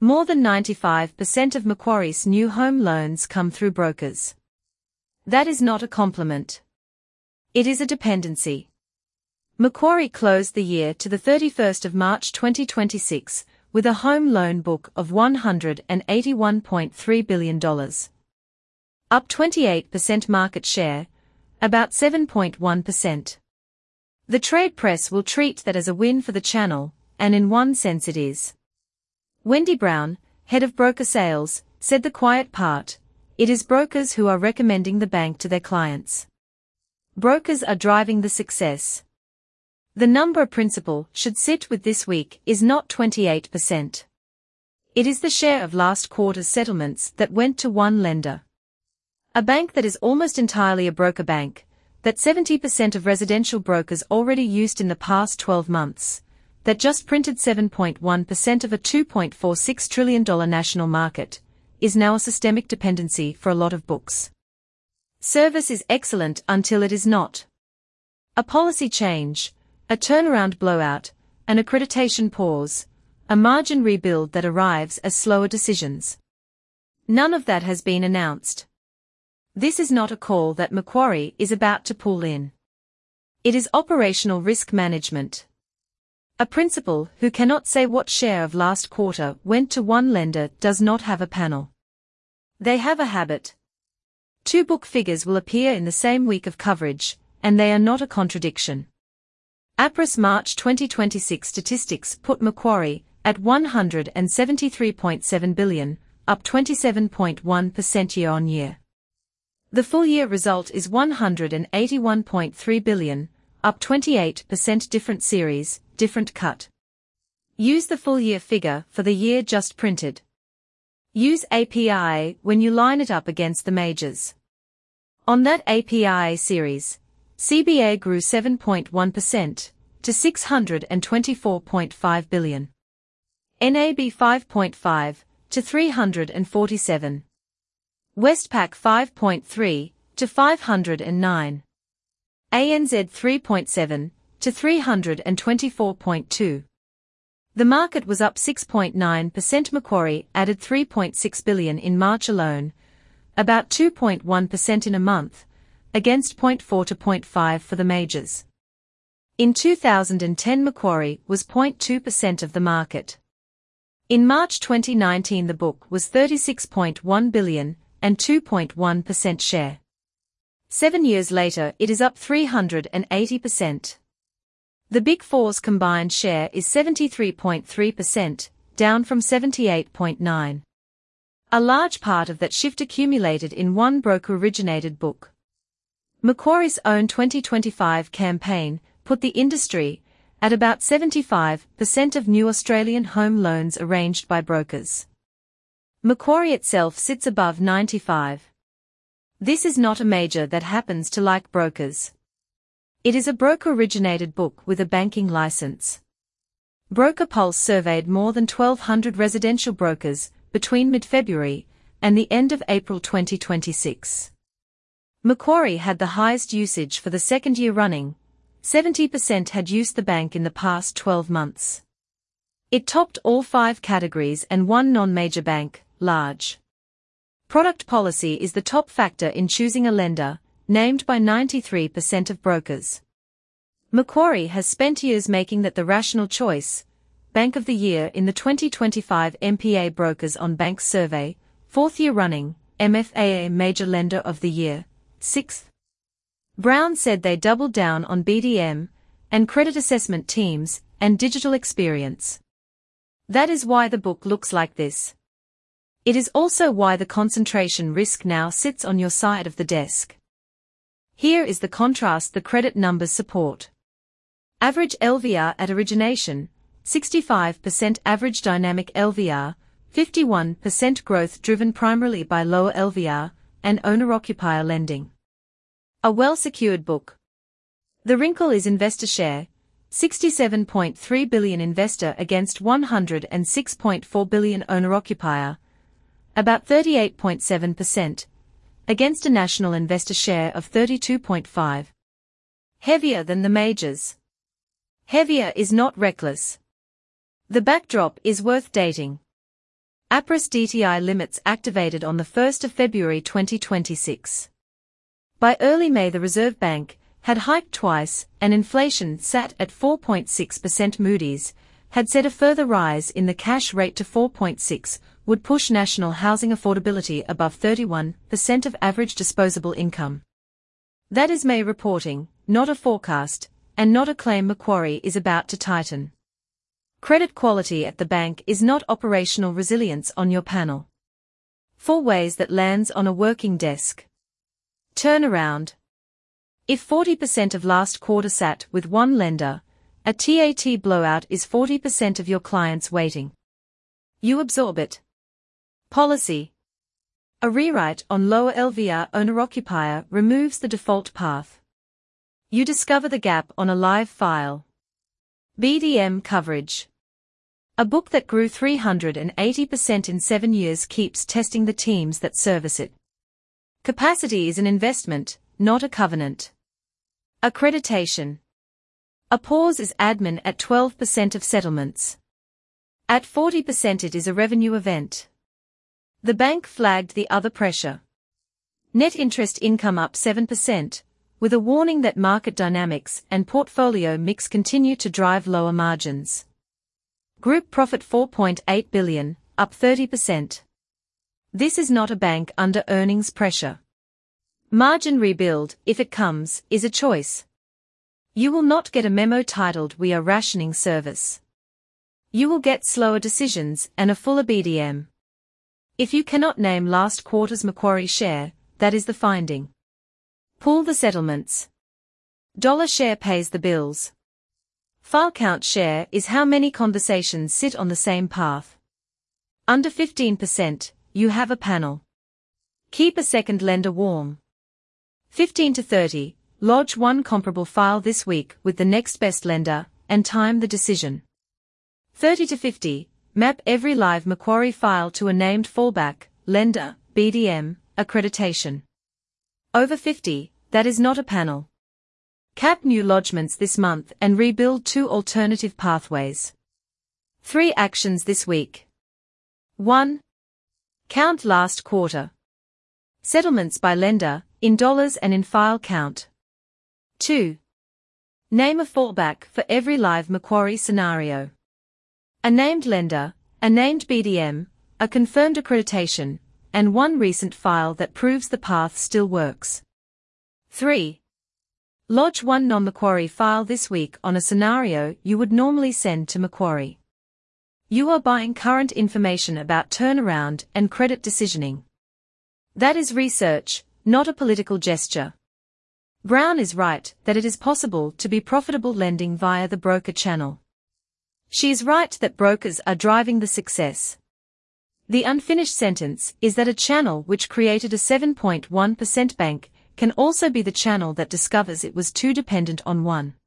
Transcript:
More than 95% of Macquarie's new home loans come through brokers. That is not a compliment. It is a dependency. Macquarie closed the year to the 31st of March 2026 with a home loan book of $181.3 billion. Up 28% market share, about 7.1%. The trade press will treat that as a win for the channel, and in one sense it is. Wendy Brown, head of broker sales, said the quiet part, it is brokers who are recommending the bank to their clients. Brokers are driving the success. The number principal should sit with this week is not 28%. It is the share of last quarter's settlements that went to one lender. A bank that is almost entirely a broker bank, that 70% of residential brokers already used in the past 12 months, that just printed 7.1% of a $2.46 trillion national market, is now a systemic dependency for a lot of books. Service is excellent until it is not. A policy change, a turnaround blowout, an accreditation pause, a margin rebuild that arrives as slower decisions. None of that has been announced. This is not a call that Macquarie is about to pull in. It is operational risk management. A principal who cannot say what share of last quarter went to one lender does not have a panel. They have a habit. Two book figures will appear in the same week of coverage, and they are not a contradiction. APRA's March 2026 statistics put Macquarie at $173.7 billion, up 27.1% year-on-year. The full-year result is $181.3 billion, up 28%. Different series, different cut. Use the full-year figure for the year just printed. Use API when you line it up against the majors. On that API series, CBA grew 7.1% to $624.5 billion. NAB 5.5 to $347. Westpac 5.3 to $509. ANZ 3.7 to $324.2. The market was up 6.9%. Macquarie added $3.6 billion in March alone, about 2.1% in a month, against 0.4 to 0.5 for the majors. In 2010 Macquarie was 0.2% of the market. In March 2019 the book was $36.1 billion and 2.1% share. 7 years later it is up 380%. The Big Four's combined share is 73.3%, down from 78.9%. A large part of that shift accumulated in one broker-originated book. Macquarie's own 2025 campaign put the industry at about 75% of new Australian home loans arranged by brokers. Macquarie itself sits above 95%. This is not a major that happens to like brokers. It is a broker-originated book with a banking license. Broker Pulse surveyed more than 1,200 residential brokers between mid-February and the end of April 2026. Macquarie had the highest usage for the second year running. 70% had used the bank in the past 12 months. It topped all 5 categories and one non-major bank, large. Product policy is the top factor in choosing a lender, named by 93% of brokers. Macquarie has spent years making that the rational choice, Bank of the Year in the 2025 MPA Brokers on Banks survey, 4th year running, MFAA Major Lender of the Year, 6th. Brown said they doubled down on BDM and credit assessment teams and digital experience. That is why the book looks like this. It is also why the concentration risk now sits on your side of the desk. Here is the contrast the credit numbers support. Average LVR at origination, 65% average dynamic LVR, 51% growth driven primarily by lower LVR and owner-occupier lending. A well-secured book. The wrinkle is investor share, $67.3 billion investor against $106.4 billion owner-occupier, about 38.7%, against a national investor share of 32.5%. Heavier than the majors. Heavier is not reckless. The backdrop is worth dating. APRA's DTI limits activated on the 1st of February 2026. By early May the Reserve Bank had hiked twice and inflation sat at 4.6%. Moody's had said a further rise in the cash rate to 4.6 would push national housing affordability above 31% of average disposable income. That is May reporting, not a forecast, and not a claim Macquarie is about to tighten. Credit quality at the bank is not operational resilience on your panel. 4 ways that lands on a working desk. Turnaround. If 40% of last quarter sat with one lender, a TAT blowout is 40% of your clients waiting. You absorb it. Policy. A rewrite on lower LVR owner-occupier removes the default path. You discover the gap on a live file. BDM coverage. A book that grew 380% in 7 years keeps testing the teams that service it. Capacity is an investment, not a covenant. Accreditation. A pause is admin at 12% of settlements. At 40% it is a revenue event. The bank flagged the other pressure. Net interest income up 7%, with a warning that market dynamics and portfolio mix continue to drive lower margins. Group profit $4.8 billion, up 30%. This is not a bank under earnings pressure. Margin rebuild, if it comes, is a choice. You will not get a memo titled "We are rationing service." You will get slower decisions and a fuller BDM. If you cannot name last quarter's Macquarie share, that is the finding. Pool the settlements. Dollar share pays the bills. File count share is how many conversations sit on the same path. Under 15%, you have a panel. Keep a second lender warm. 15 to 30, lodge one comparable file this week with the next best lender, and time the decision. 30 to 50, map every live Macquarie file to a named fallback, lender, BDM, accreditation. Over 50, that is not a panel. Cap new lodgements this month and rebuild 2 alternative pathways. 3 actions this week. 1. Count last quarter. Settlements by lender, in dollars and in file count. 2. Name a fallback for every live Macquarie scenario. A named lender, a named BDM, a confirmed accreditation, and one recent file that proves the path still works. 3. Lodge one non-Macquarie file this week on a scenario you would normally send to Macquarie. You are buying current information about turnaround and credit decisioning. That is research, not a political gesture. Brown is right that it is possible to be profitable lending via the broker channel. She is right that brokers are driving the success. The unfinished sentence is that a channel which created a 7.1% bank can also be the channel that discovers it was too dependent on one.